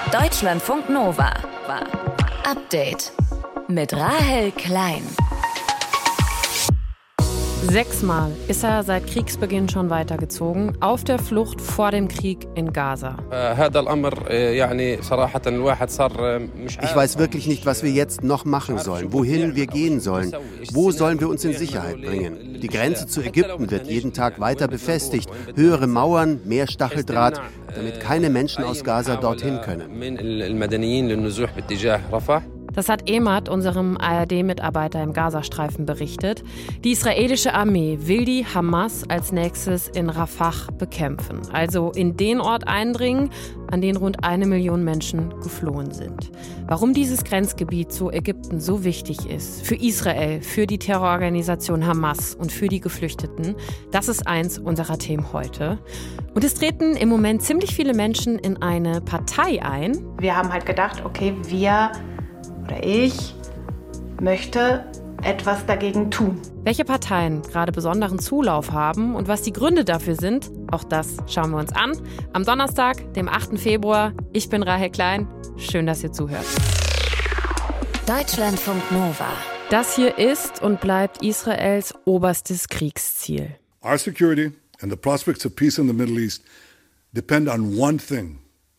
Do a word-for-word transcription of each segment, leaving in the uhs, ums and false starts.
Deutschlandfunk Nova. Update mit Rahel Klein. Sechsmal ist er seit Kriegsbeginn schon weitergezogen, auf der Flucht vor dem Krieg in Gaza. Ich weiß wirklich nicht, was wir jetzt noch machen sollen, wohin wir gehen sollen. Wo sollen wir uns in Sicherheit bringen? Die Grenze zu Ägypten wird jeden Tag weiter befestigt. Höhere Mauern, mehr Stacheldraht, damit keine Menschen aus Gaza dorthin können. Das hat Emad, unserem A R D-Mitarbeiter im Gazastreifen, berichtet. Die israelische Armee will die Hamas als nächstes in Rafah bekämpfen. Also in den Ort eindringen, an den rund eine Million Menschen geflohen sind. Warum dieses Grenzgebiet zu Ägypten so wichtig ist, für Israel, für die Terrororganisation Hamas und für die Geflüchteten, das ist eins unserer Themen heute. Und es treten im Moment ziemlich viele Menschen in eine Partei ein. Wir haben halt gedacht, okay, wir... oder ich möchte etwas dagegen tun. Welche Parteien gerade besonderen Zulauf haben und was die Gründe dafür sind, auch das schauen wir uns an. Am Donnerstag, dem achten Februar. Ich bin Rahel Klein. Schön, dass ihr zuhört. Deutschlandfunk Nova. Das hier ist und bleibt Israels oberstes Kriegsziel. Our security and the prospects of peace in the Middle East depend on one thing: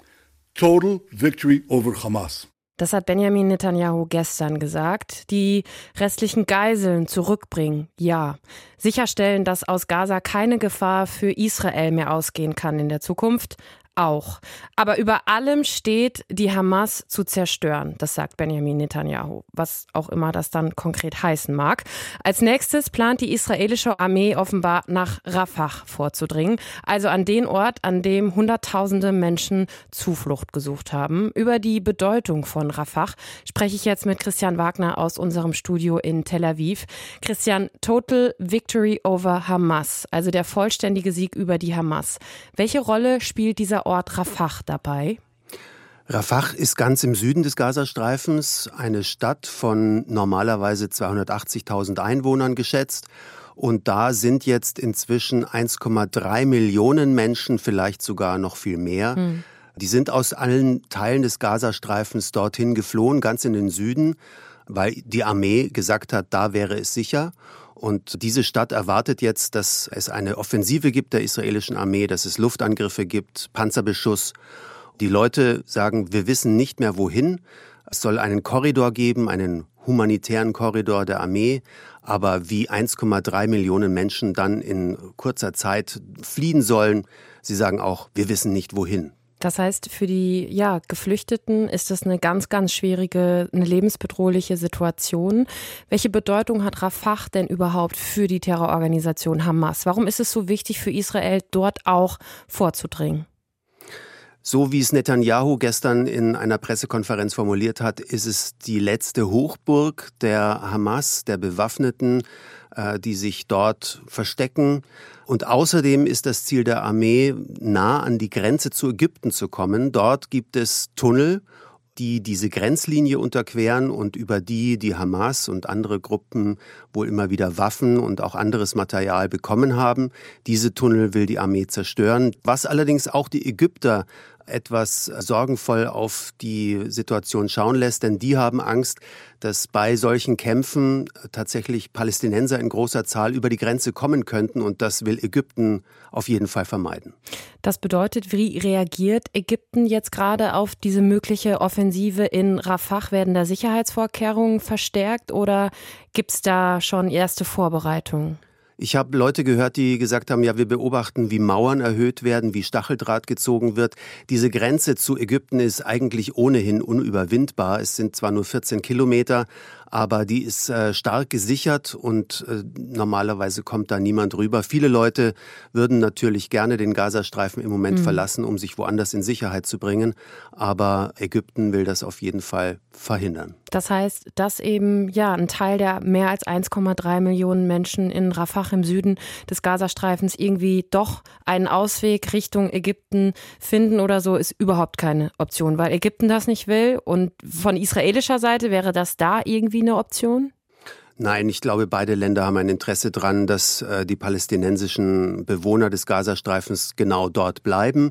total victory over Hamas. Das hat Benjamin Netanyahu gestern gesagt. Die restlichen Geiseln zurückbringen, ja. Sicherstellen, dass aus Gaza keine Gefahr für Israel mehr ausgehen kann in der Zukunft, auch. Aber über allem steht, die Hamas zu zerstören, das sagt Benjamin Netanyahu, was auch immer das dann konkret heißen mag. Als nächstes plant die israelische Armee offenbar nach Rafah vorzudringen, also an den Ort, an dem Hunderttausende Menschen Zuflucht gesucht haben. Über die Bedeutung von Rafah spreche ich jetzt mit Christian Wagner aus unserem Studio in Tel Aviv. Christian, Total Victory over Hamas, also der vollständige Sieg über die Hamas. Welche Rolle spielt dieser Ort Rafah dabei? Rafah ist ganz im Süden des Gazastreifens, eine Stadt von normalerweise zweihundertachtzigtausend Einwohnern geschätzt. Und da sind jetzt inzwischen eins Komma drei Millionen Menschen, vielleicht sogar noch viel mehr. Hm. Die sind aus allen Teilen des Gazastreifens dorthin geflohen, ganz in den Süden, weil die Armee gesagt hat, da wäre es sicher. Und diese Stadt erwartet jetzt, dass es eine Offensive gibt der israelischen Armee, dass es Luftangriffe gibt, Panzerbeschuss. Die Leute sagen, wir wissen nicht mehr wohin. Es soll einen Korridor geben, einen humanitären Korridor der Armee. Aber wie eins Komma drei Millionen Menschen dann in kurzer Zeit fliehen sollen, sie sagen auch, wir wissen nicht wohin. Das heißt, für die ja, Geflüchteten ist das eine ganz, ganz schwierige, eine lebensbedrohliche Situation. Welche Bedeutung hat Rafah denn überhaupt für die Terrororganisation Hamas? Warum ist es so wichtig für Israel, dort auch vorzudringen? So wie es Netanyahu gestern in einer Pressekonferenz formuliert hat, ist es die letzte Hochburg der Hamas, der Bewaffneten, die sich dort verstecken. Und außerdem ist das Ziel der Armee, nah an die Grenze zu Ägypten zu kommen. Dort gibt es Tunnel, die diese Grenzlinie unterqueren und über die die Hamas und andere Gruppen wohl immer wieder Waffen und auch anderes Material bekommen haben. Diese Tunnel will die Armee zerstören, was allerdings auch die Ägypter etwas sorgenvoll auf die Situation schauen lässt, denn die haben Angst, dass bei solchen Kämpfen tatsächlich Palästinenser in großer Zahl über die Grenze kommen könnten und das will Ägypten auf jeden Fall vermeiden. Das bedeutet, wie reagiert Ägypten jetzt gerade auf diese mögliche Offensive in Rafah? Werden da Sicherheitsvorkehrungen verstärkt oder gibt es da schon erste Vorbereitungen? Ich habe Leute gehört, die gesagt haben, ja, wir beobachten, wie Mauern erhöht werden, wie Stacheldraht gezogen wird. Diese Grenze zu Ägypten ist eigentlich ohnehin unüberwindbar. Es sind zwar nur vierzehn Kilometer, aber die ist äh, stark gesichert und äh, normalerweise kommt da niemand rüber. Viele Leute würden natürlich gerne den Gazastreifen im Moment mhm. verlassen, um sich woanders in Sicherheit zu bringen. Aber Ägypten will das auf jeden Fall verhindern. Das heißt, dass eben ja ein Teil der mehr als eins Komma drei Millionen Menschen in Rafah im Süden des Gazastreifens irgendwie doch einen Ausweg Richtung Ägypten finden oder so, ist überhaupt keine Option, weil Ägypten das nicht will. Und von israelischer Seite wäre das da irgendwie eine Option? Nein, ich glaube, beide Länder haben ein Interesse daran, dass äh, die palästinensischen Bewohner des Gazastreifens genau dort bleiben.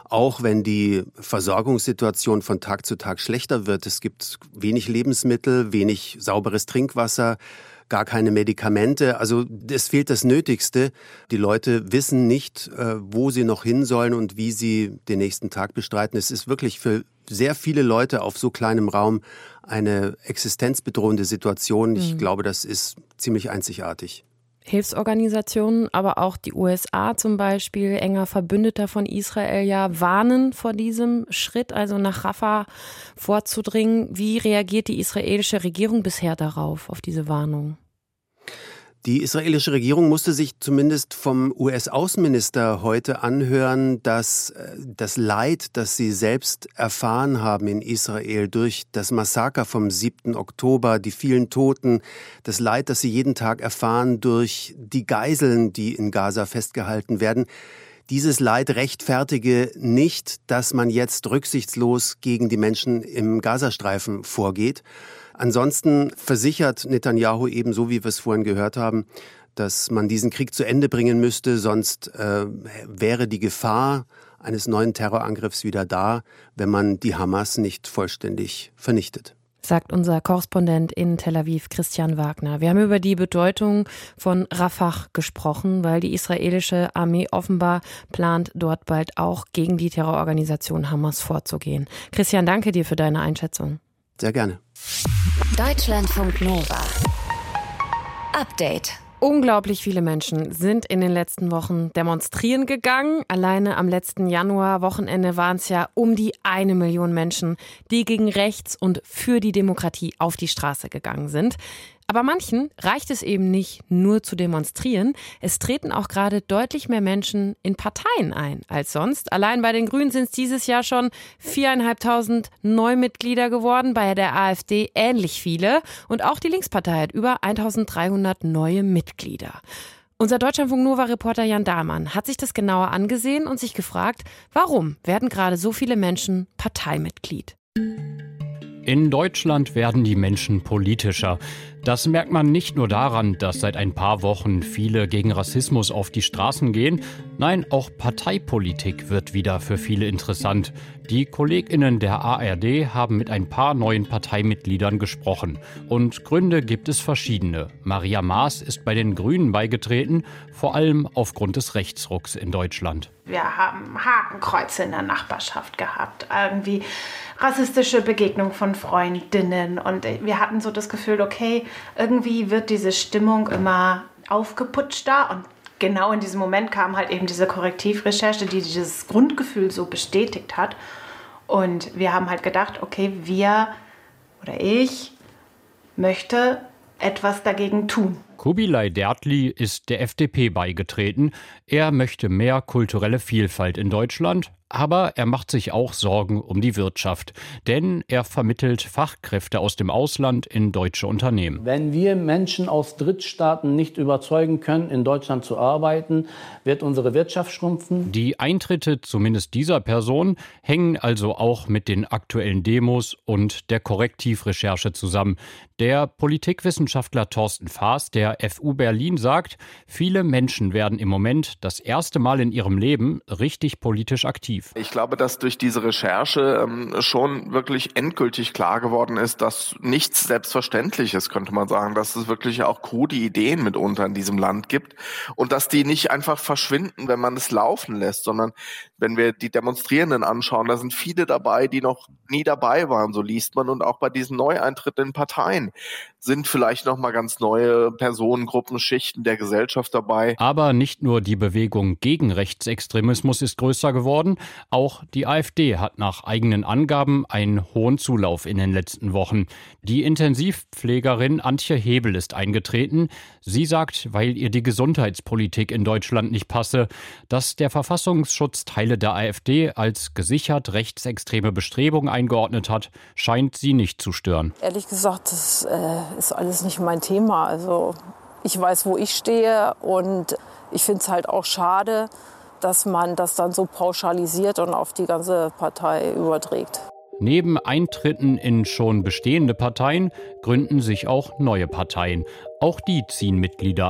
auch wenn die Versorgungssituation von Tag zu Tag schlechter wird. Es gibt wenig Lebensmittel, wenig sauberes Trinkwasser, gar keine Medikamente. Also es fehlt das Nötigste. Die Leute wissen nicht, wo sie noch hin sollen und wie sie den nächsten Tag bestreiten. Es ist wirklich für sehr viele Leute auf so kleinem Raum eine existenzbedrohende Situation. Ich mhm. glaube, das ist ziemlich einzigartig. Hilfsorganisationen, aber auch die U S A zum Beispiel, enger Verbündeter von Israel, ja, warnen vor diesem Schritt, also nach Rafah vorzudringen. Wie reagiert die israelische Regierung bisher darauf, auf diese Warnung? Die israelische Regierung musste sich zumindest vom U S-Außenminister heute anhören, dass das Leid, das sie selbst erfahren haben in Israel durch das Massaker vom siebten Oktober, die vielen Toten, das Leid, das sie jeden Tag erfahren durch die Geiseln, die in Gaza festgehalten werden, dieses Leid rechtfertige nicht, dass man jetzt rücksichtslos gegen die Menschen im Gazastreifen vorgeht. Ansonsten versichert Netanyahu ebenso, wie wir es vorhin gehört haben, dass man diesen Krieg zu Ende bringen müsste, sonst äh, wäre die Gefahr eines neuen Terrorangriffs wieder da, wenn man die Hamas nicht vollständig vernichtet. Sagt unser Korrespondent in Tel Aviv, Christian Wagner. Wir haben über die Bedeutung von Rafah gesprochen, weil die israelische Armee offenbar plant, dort bald auch gegen die Terrororganisation Hamas vorzugehen. Christian, danke dir für deine Einschätzung. Sehr gerne. Deutschlandfunk Nova. Update. Unglaublich viele Menschen sind in den letzten Wochen demonstrieren gegangen. Alleine am letzten Januar-Wochenende waren es ja um die eine Million Menschen, die gegen rechts und für die Demokratie auf die Straße gegangen sind. Aber manchen reicht es eben nicht, nur zu demonstrieren. Es treten auch gerade deutlich mehr Menschen in Parteien ein als sonst. Allein bei den Grünen sind es dieses Jahr schon viertausendfünfhundert Neumitglieder geworden, bei der AfD ähnlich viele. Und auch die Linkspartei hat über eintausenddreihundert neue Mitglieder. Unser Deutschlandfunk-Nova-Reporter Jan Dahlmann hat sich das genauer angesehen und sich gefragt, warum werden gerade so viele Menschen Parteimitglied? In Deutschland werden die Menschen politischer. Das merkt man nicht nur daran, dass seit ein paar Wochen viele gegen Rassismus auf die Straßen gehen. Nein, auch Parteipolitik wird wieder für viele interessant. Die KollegInnen der A R D haben mit ein paar neuen Parteimitgliedern gesprochen. Und Gründe gibt es verschiedene. Maria Maas ist bei den Grünen beigetreten, vor allem aufgrund des Rechtsrucks in Deutschland. Wir haben Hakenkreuze in der Nachbarschaft gehabt, irgendwie rassistische Begegnung von Freundinnen und wir hatten so das Gefühl, okay, irgendwie wird diese Stimmung immer aufgeputschter und genau in diesem Moment kam halt eben diese Korrektivrecherche, die dieses Grundgefühl so bestätigt hat und wir haben halt gedacht, okay, wir oder ich möchte etwas dagegen tun. Kubilay Dertli ist der F D P beigetreten. Er möchte mehr kulturelle Vielfalt in Deutschland, aber er macht sich auch Sorgen um die Wirtschaft. Denn er vermittelt Fachkräfte aus dem Ausland in deutsche Unternehmen. Wenn wir Menschen aus Drittstaaten nicht überzeugen können, in Deutschland zu arbeiten, wird unsere Wirtschaft schrumpfen. Die Eintritte zumindest dieser Person hängen also auch mit den aktuellen Demos und der Korrektivrecherche zusammen. Der Politikwissenschaftler Thorsten Faas der F U Berlin sagt, viele Menschen werden im Moment das erste Mal in ihrem Leben richtig politisch aktiv. Ich glaube, dass durch diese Recherche ähm, schon wirklich endgültig klar geworden ist, dass nichts Selbstverständliches, könnte man sagen, dass es wirklich auch krude Ideen mitunter in diesem Land gibt und dass die nicht einfach verschwinden, wenn man es laufen lässt, sondern wenn wir die Demonstrierenden anschauen, da sind viele dabei, die noch nie dabei waren, so liest man, und auch bei diesen Neueintritten in Parteien sind vielleicht noch mal ganz neue Personengruppen, Schichten der Gesellschaft dabei. Aber nicht nur die Bewegung gegen Rechtsextremismus ist größer geworden, auch die AfD hat nach eigenen Angaben einen hohen Zulauf in den letzten Wochen. Die Intensivpflegerin Antje Hebel ist eingetreten. Sie sagt, weil ihr die Gesundheitspolitik in Deutschland nicht passe, dass der Verfassungsschutz Teile der AfD als gesichert rechtsextreme Bestrebung eingeordnet hat, scheint sie nicht zu stören. Ehrlich gesagt, das äh, ist alles nicht mein Thema. Also ich weiß, wo ich stehe und ich finde es halt auch schade, dass man das dann so pauschalisiert und auf die ganze Partei überträgt. Neben Eintritten in schon bestehende Parteien gründen sich auch neue Parteien. Auch die ziehen Mitglieder an.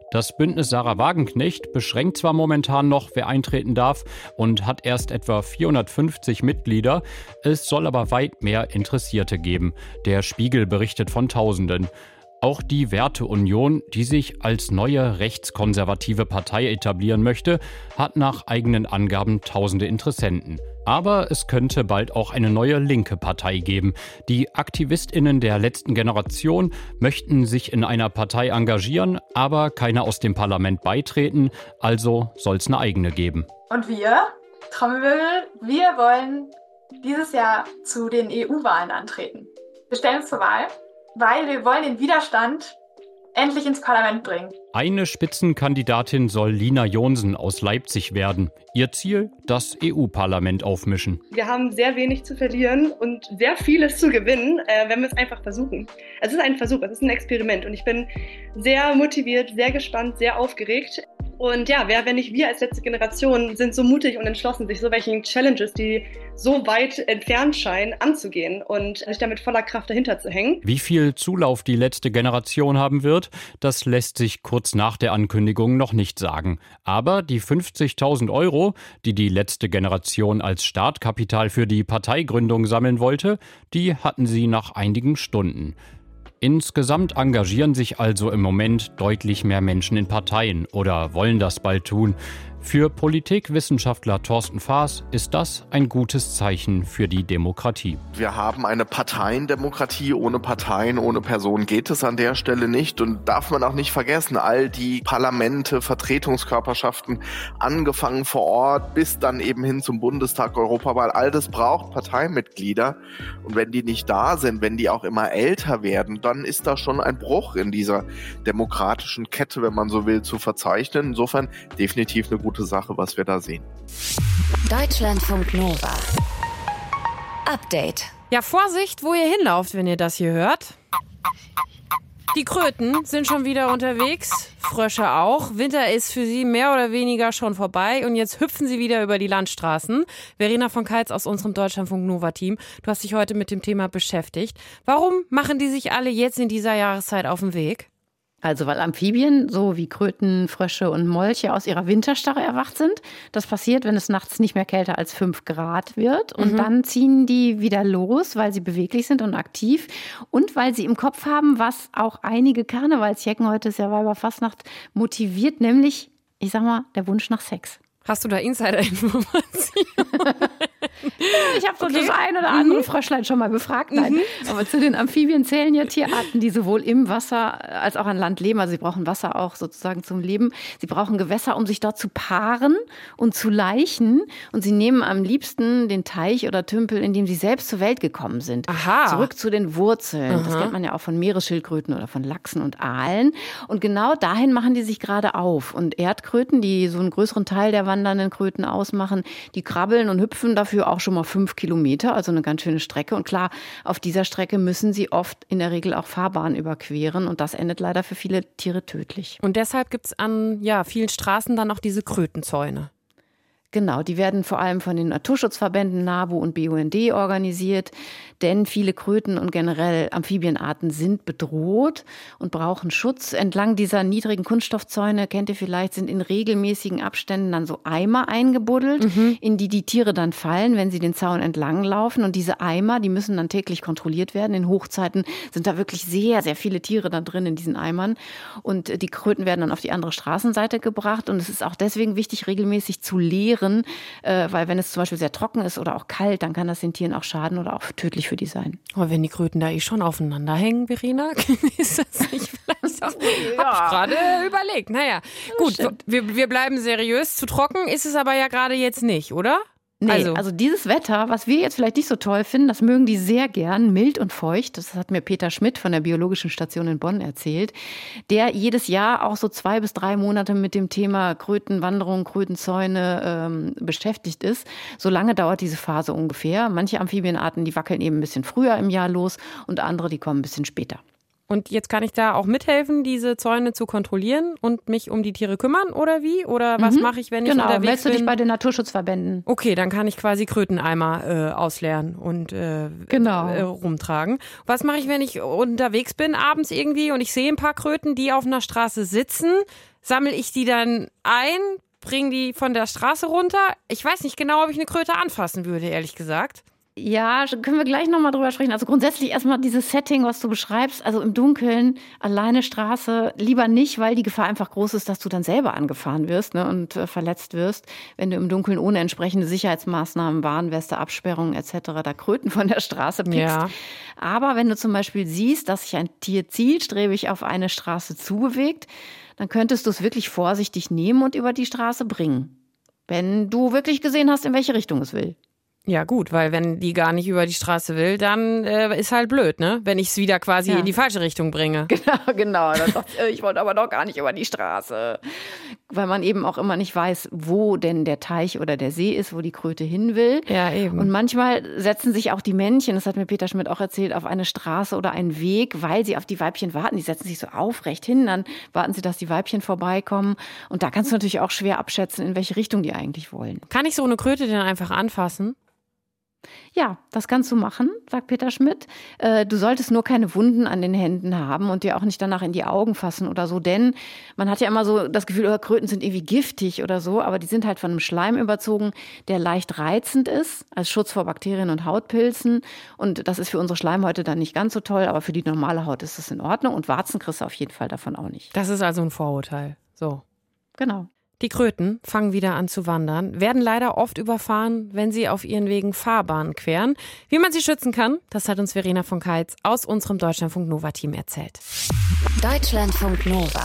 Das Bündnis Sarah Wagenknecht beschränkt zwar momentan noch, wer eintreten darf, und hat erst etwa vierhundertfünfzig Mitglieder. Es soll aber weit mehr Interessierte geben. Der Spiegel berichtet von Tausenden. Auch die Werteunion, die sich als neue rechtskonservative Partei etablieren möchte, hat nach eigenen Angaben tausende Interessenten. Aber es könnte bald auch eine neue linke Partei geben. Die AktivistInnen der letzten Generation möchten sich in einer Partei engagieren, aber keine aus dem Parlament beitreten, also soll es eine eigene geben. Und wir, Trommelwirbel, wir wollen dieses Jahr zu den E U-Wahlen antreten. Wir stellen uns zur Wahl, weil wir wollen den Widerstand endlich ins Parlament bringen. Eine Spitzenkandidatin soll Lina Johnsen aus Leipzig werden. Ihr Ziel, das E U-Parlament aufmischen. Wir haben sehr wenig zu verlieren und sehr vieles zu gewinnen, äh, wenn wir es einfach versuchen. Es ist ein Versuch, es ist ein Experiment und ich bin sehr motiviert, sehr gespannt, sehr aufgeregt. Und ja, wer, wenn nicht wir als letzte Generation, sind so mutig und entschlossen, sich so welchen Challenges, die so weit entfernt scheinen, anzugehen und sich damit voller Kraft dahinter zu hängen. Wie viel Zulauf die letzte Generation haben wird, das lässt sich kurz nach der Ankündigung noch nicht sagen. Aber die fünfzigtausend Euro, die die letzte Generation als Startkapital für die Parteigründung sammeln wollte, die hatten sie nach einigen Stunden. Insgesamt engagieren sich also im Moment deutlich mehr Menschen in Parteien oder wollen das bald tun. Für Politikwissenschaftler Thorsten Faas ist das ein gutes Zeichen für die Demokratie. Wir haben eine Parteiendemokratie. Ohne Parteien, ohne Personen geht es an der Stelle nicht. Und darf man auch nicht vergessen, all die Parlamente, Vertretungskörperschaften, angefangen vor Ort bis dann eben hin zum Bundestag, Europawahl, all das braucht Parteimitglieder. Und wenn die nicht da sind, wenn die auch immer älter werden, dann ist da schon ein Bruch in dieser demokratischen Kette, wenn man so will, zu verzeichnen. Insofern definitiv eine gute Sache, was wir da sehen. Deutschlandfunk Nova. Update. Ja, Vorsicht, wo ihr hinlauft, wenn ihr das hier hört. Die Kröten sind schon wieder unterwegs, Frösche auch. Winter ist für sie mehr oder weniger schon vorbei und jetzt hüpfen sie wieder über die Landstraßen. Verena von Keitz aus unserem Deutschlandfunk Nova-Team, du hast dich heute mit dem Thema beschäftigt. Warum machen die sich alle jetzt in dieser Jahreszeit auf den Weg? Also weil Amphibien, so wie Kröten, Frösche und Molche, aus ihrer Winterstarre erwacht sind. Das passiert, wenn es nachts nicht mehr kälter als fünf Grad wird. Und mhm. dann ziehen die wieder los, weil sie beweglich sind und aktiv. Und weil sie im Kopf haben, was auch einige Karnevalsjecken, heute ist ja Weiberfastnacht, motiviert, nämlich, ich sag mal, der Wunsch nach Sex. Hast du da Insider-Informationen? Ich habe so okay. das ein oder andere mhm. Fröschlein schon mal befragt. Nein. Mhm. Aber zu den Amphibien zählen ja Tierarten, die sowohl im Wasser als auch an Land leben. Also sie brauchen Wasser auch sozusagen zum Leben. Sie brauchen Gewässer, um sich dort zu paaren und zu laichen. Und sie nehmen am liebsten den Teich oder Tümpel, in dem sie selbst zur Welt gekommen sind. Aha. Zurück zu den Wurzeln. Aha. Das kennt man ja auch von Meeresschildkröten oder von Lachsen und Aalen. Und genau dahin machen die sich gerade auf. Und Erdkröten, die so einen größeren Teil der wandernden Kröten ausmachen, die krabbeln und hüpfen dafür auch schon mal fünf Kilometer, also eine ganz schöne Strecke. Und klar, auf dieser Strecke müssen sie oft in der Regel auch Fahrbahnen überqueren. Und das endet leider für viele Tiere tödlich. Und deshalb gibt es an ja, vielen Straßen dann auch diese Krötenzäune. Genau, die werden vor allem von den Naturschutzverbänden NABU und B U N D organisiert, denn viele Kröten und generell Amphibienarten sind bedroht und brauchen Schutz. Entlang dieser niedrigen Kunststoffzäune, kennt ihr vielleicht, sind in regelmäßigen Abständen dann so Eimer eingebuddelt, mhm. in die die Tiere dann fallen, wenn sie den Zaun entlang laufen. Und diese Eimer, die müssen dann täglich kontrolliert werden. In Hochzeiten sind da wirklich sehr, sehr viele Tiere da drin in diesen Eimern. Und die Kröten werden dann auf die andere Straßenseite gebracht. Und es ist auch deswegen wichtig, regelmäßig zu leeren, weil wenn es zum Beispiel sehr trocken ist oder auch kalt, dann kann das den Tieren auch schaden oder auch tödlich für die sein. Aber wenn die Kröten da eh schon aufeinander hängen, Verena, ist das nicht vielleicht auch... Ja. Hab ich gerade überlegt. Naja, gut, wir, wir bleiben seriös. Zu trocken ist es aber ja gerade jetzt nicht, oder? Nee, also. also dieses Wetter, was wir jetzt vielleicht nicht so toll finden, das mögen die sehr gern, mild und feucht. Das hat mir Peter Schmidt von der Biologischen Station in Bonn erzählt, der jedes Jahr auch so zwei bis drei Monate mit dem Thema Krötenwanderung, Krötenzäune ähm, beschäftigt ist. So lange dauert diese Phase ungefähr. Manche Amphibienarten, die wackeln eben ein bisschen früher im Jahr los und andere, die kommen ein bisschen später. Und jetzt kann ich da auch mithelfen, diese Zäune zu kontrollieren und mich um die Tiere kümmern oder wie? Oder was Mhm. mache ich, wenn ich genau, unterwegs meldest du bin? dich bei den Naturschutzverbänden. Okay, dann kann ich quasi Kröteneimer äh, ausleeren und äh, Genau. äh, rumtragen. Was mache ich, wenn ich unterwegs bin abends irgendwie und ich sehe ein paar Kröten, die auf einer Straße sitzen? Sammle ich die dann ein, bringe die von der Straße runter? Ich weiß nicht genau, ob ich eine Kröte anfassen würde, ehrlich gesagt. Ja, können wir gleich nochmal drüber sprechen. Also grundsätzlich erstmal dieses Setting, was du beschreibst, also im Dunkeln, alleine Straße, lieber nicht, weil die Gefahr einfach groß ist, dass du dann selber angefahren wirst, ne, und äh, verletzt wirst, wenn du im Dunkeln ohne entsprechende Sicherheitsmaßnahmen, Warnweste, Absperrungen et cetera da Kröten von der Straße pickst. Ja. Aber wenn du zum Beispiel siehst, dass sich ein Tier zielstrebig auf eine Straße zubewegt, dann könntest du es wirklich vorsichtig nehmen und über die Straße bringen. Wenn du wirklich gesehen hast, in welche Richtung es will. Ja gut, weil wenn die gar nicht über die Straße will, dann äh, ist halt blöd, ne? Wenn ich es wieder quasi Ja. in die falsche Richtung bringe. Genau, genau. Dann sagt sie, ich wollte aber doch gar nicht über die Straße. Weil man eben auch immer nicht weiß, wo denn der Teich oder der See ist, wo die Kröte hin will. Ja, eben. Und manchmal setzen sich auch die Männchen, das hat mir Peter Schmidt auch erzählt, auf eine Straße oder einen Weg, weil sie auf die Weibchen warten. Die setzen sich so aufrecht hin, dann warten sie, dass die Weibchen vorbeikommen. Und da kannst du natürlich auch schwer abschätzen, in welche Richtung die eigentlich wollen. Kann ich so eine Kröte denn einfach anfassen? Ja, das kannst du machen, sagt Peter Schmidt. Äh, du solltest nur keine Wunden an den Händen haben und dir auch nicht danach in die Augen fassen oder so, denn man hat ja immer so das Gefühl, oh, Kröten sind irgendwie giftig oder so, aber die sind halt von einem Schleim überzogen, der leicht reizend ist, als Schutz vor Bakterien und Hautpilzen, und das ist für unsere Schleimhäute dann nicht ganz so toll, aber für die normale Haut ist es in Ordnung und Warzen kriegst du auf jeden Fall davon auch nicht. Das ist also ein Vorurteil. So. Genau. Die Kröten fangen wieder an zu wandern, werden leider oft überfahren, wenn sie auf ihren Wegen Fahrbahnen queren. Wie man sie schützen kann, das hat uns Verena von Keitz aus unserem Deutschlandfunk Nova-Team erzählt. Deutschlandfunk Nova.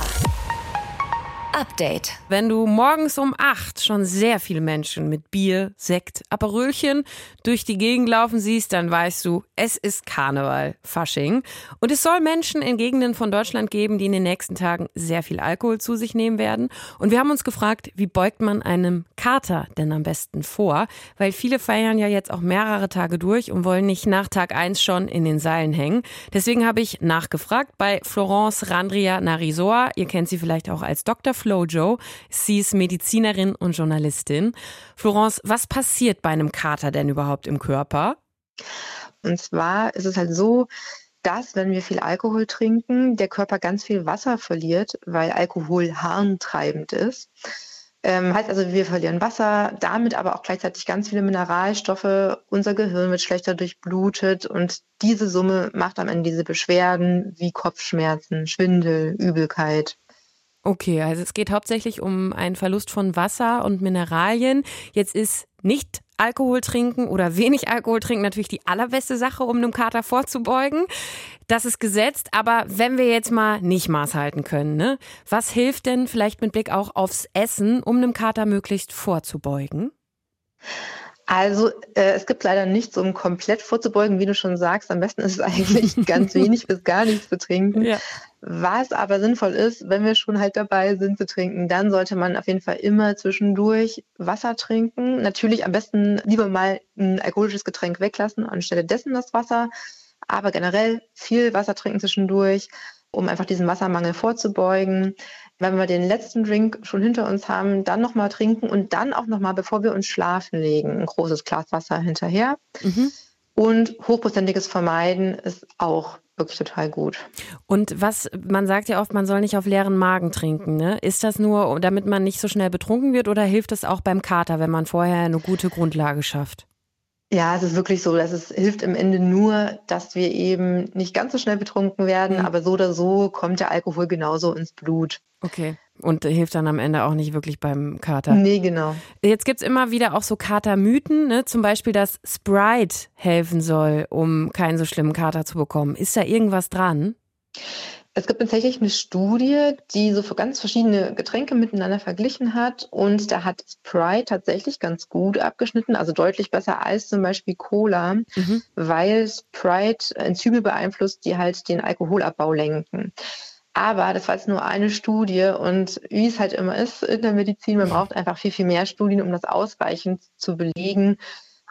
Update. Wenn du morgens um acht schon sehr viele Menschen mit Bier, Sekt, Aperölchen durch die Gegend laufen siehst, dann weißt du, es ist Karneval, Fasching. Und es soll Menschen in Gegenden von Deutschland geben, die in den nächsten Tagen sehr viel Alkohol zu sich nehmen werden. Und wir haben uns gefragt, wie beugt man einem Kater denn am besten vor? Weil viele feiern ja jetzt auch mehrere Tage durch und wollen nicht nach Tag eins schon in den Seilen hängen. Deswegen habe ich nachgefragt bei Florence Randria Narisoa. Ihr kennt sie vielleicht auch als Doktor Flojo. Sie ist Medizinerin und Journalistin. Florence, was passiert bei einem Kater denn überhaupt im Körper? Und zwar ist es halt so, dass, wenn wir viel Alkohol trinken, der Körper ganz viel Wasser verliert, weil Alkohol harntreibend ist. Ähm, heißt also, wir verlieren Wasser, damit aber auch gleichzeitig ganz viele Mineralstoffe. Unser Gehirn wird schlechter durchblutet und diese Summe macht am Ende diese Beschwerden wie Kopfschmerzen, Schwindel, Übelkeit. Okay, also es geht hauptsächlich um einen Verlust von Wasser und Mineralien. Jetzt ist nicht Alkohol trinken oder wenig Alkohol trinken natürlich die allerbeste Sache, um einem Kater vorzubeugen. Das ist gesetzt, aber wenn wir jetzt mal nicht Maß halten können, ne? Was hilft denn vielleicht mit Blick auch aufs Essen, um einem Kater möglichst vorzubeugen? Also äh, es gibt leider nichts, um komplett vorzubeugen, wie du schon sagst. Am besten ist es eigentlich ganz wenig bis gar nichts zu trinken. Ja. Was aber sinnvoll ist, wenn wir schon halt dabei sind zu trinken, dann sollte man auf jeden Fall immer zwischendurch Wasser trinken. Natürlich am besten lieber mal ein alkoholisches Getränk weglassen, anstelle dessen das Wasser. Aber generell viel Wasser trinken zwischendurch, um einfach diesen Wassermangel vorzubeugen. Wenn wir den letzten Drink schon hinter uns haben, dann nochmal trinken und dann auch nochmal, bevor wir uns schlafen legen, ein großes Glas Wasser hinterher. Mhm. Und hochprozentiges vermeiden ist auch wirklich total gut. Und was, man sagt ja oft, man soll nicht auf leeren Magen trinken, ne? Ist das nur, damit man nicht so schnell betrunken wird, oder hilft das auch beim Kater, wenn man vorher eine gute Grundlage schafft? Ja, es ist wirklich so, dass es hilft im Ende nur, dass wir eben nicht ganz so schnell betrunken werden, mhm. aber so oder so kommt der Alkohol genauso ins Blut. Okay. Und hilft dann am Ende auch nicht wirklich beim Kater. Nee, genau. Jetzt gibt's immer wieder auch so Katermythen, ne? Zum Beispiel, dass Sprite helfen soll, um keinen so schlimmen Kater zu bekommen. Ist da irgendwas dran? Es gibt tatsächlich eine Studie, die so für ganz verschiedene Getränke miteinander verglichen hat, und da hat Sprite tatsächlich ganz gut abgeschnitten, also deutlich besser als zum Beispiel Cola, mhm. weil Sprite Enzyme beeinflusst, die halt den Alkoholabbau lenken. Aber das war jetzt nur eine Studie, und wie es halt immer ist in der Medizin, man braucht einfach viel, viel mehr Studien, um das ausreichend zu belegen.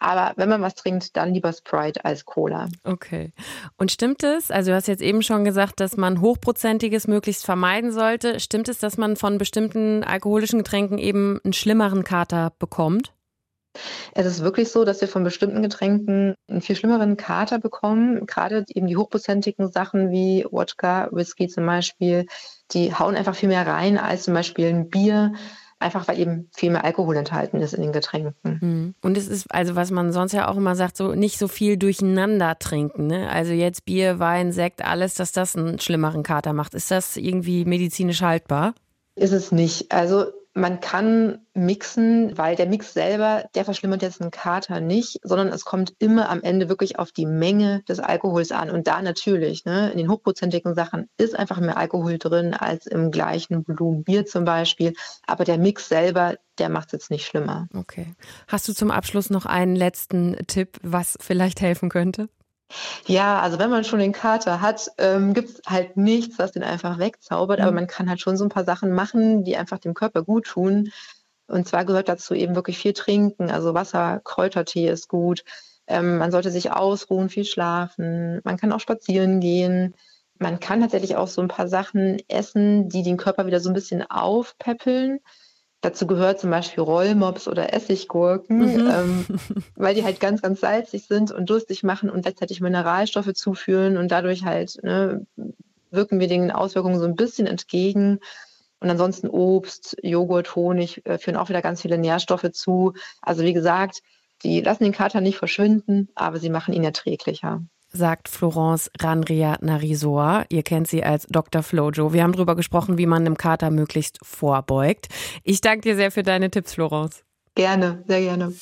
Aber wenn man was trinkt, dann lieber Sprite als Cola. Okay. Und stimmt es, also du hast jetzt eben schon gesagt, dass man Hochprozentiges möglichst vermeiden sollte. Stimmt es, dass man von bestimmten alkoholischen Getränken eben einen schlimmeren Kater bekommt? Es ist wirklich so, dass wir von bestimmten Getränken einen viel schlimmeren Kater bekommen. Gerade eben die hochprozentigen Sachen wie Wodka, Whisky zum Beispiel, die hauen einfach viel mehr rein als zum Beispiel ein Bier. Einfach weil eben viel mehr Alkohol enthalten ist in den Getränken. Und es ist, also was man sonst ja auch immer sagt, so nicht so viel durcheinander trinken. Ne? Also jetzt Bier, Wein, Sekt, alles, dass das einen schlimmeren Kater macht. Ist das irgendwie medizinisch haltbar? Ist es nicht. Also man kann mixen, weil der Mix selber, der verschlimmert jetzt einen Kater nicht, sondern es kommt immer am Ende wirklich auf die Menge des Alkohols an. Und da natürlich, ne, in den hochprozentigen Sachen ist einfach mehr Alkohol drin als im gleichen Volumen Bier zum Beispiel. Aber der Mix selber, der macht es jetzt nicht schlimmer. Okay. Hast du zum Abschluss noch einen letzten Tipp, was vielleicht helfen könnte? Ja, also wenn man schon den Kater hat, ähm, gibt es halt nichts, was den einfach wegzaubert. Mhm. Aber man kann halt schon so ein paar Sachen machen, die einfach dem Körper gut tun. Und zwar gehört dazu eben wirklich viel trinken. Also Wasser, Kräutertee ist gut. Ähm, man sollte sich ausruhen, viel schlafen. Man kann auch spazieren gehen. Man kann tatsächlich auch so ein paar Sachen essen, die den Körper wieder so ein bisschen aufpäppeln. Dazu gehört zum Beispiel Rollmops oder Essiggurken, mhm. ähm, weil die halt ganz, ganz salzig sind und durstig machen und gleichzeitig Mineralstoffe zuführen und dadurch halt ne, wirken wir den Auswirkungen so ein bisschen entgegen. Und ansonsten Obst, Joghurt, Honig äh, führen auch wieder ganz viele Nährstoffe zu. Also wie gesagt, die lassen den Kater nicht verschwinden, aber sie machen ihn erträglicher. Sagt Florence Ranriat-Narisoa. Ihr kennt sie als Doktor Flojo. Wir haben darüber gesprochen, wie man einem Kater möglichst vorbeugt. Ich danke dir sehr für deine Tipps, Florence. Gerne, sehr gerne.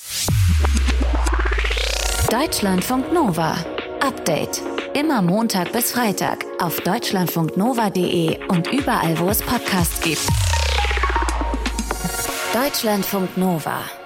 Deutschlandfunk Nova. Update. Immer Montag bis Freitag auf deutschlandfunknova punkt de und überall, wo es Podcasts gibt. Deutschlandfunk Nova.